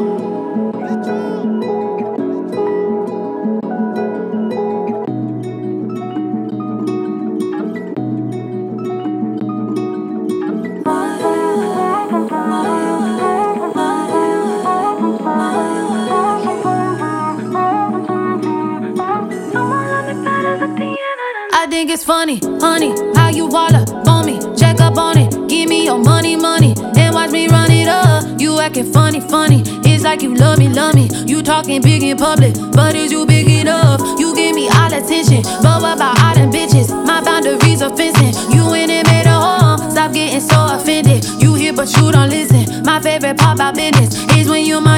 I think it's funny, honey, how you all up on me. Check up on it, give me your money, and watch me run it up. You acting funny, it's like you love me. You talking big in public, but is you big enough? You give me all attention, but what about all them bitches? My boundaries are fencing. You in it made a home, stop getting so offended. You hear but you don't listen. My favorite part about business is when you mind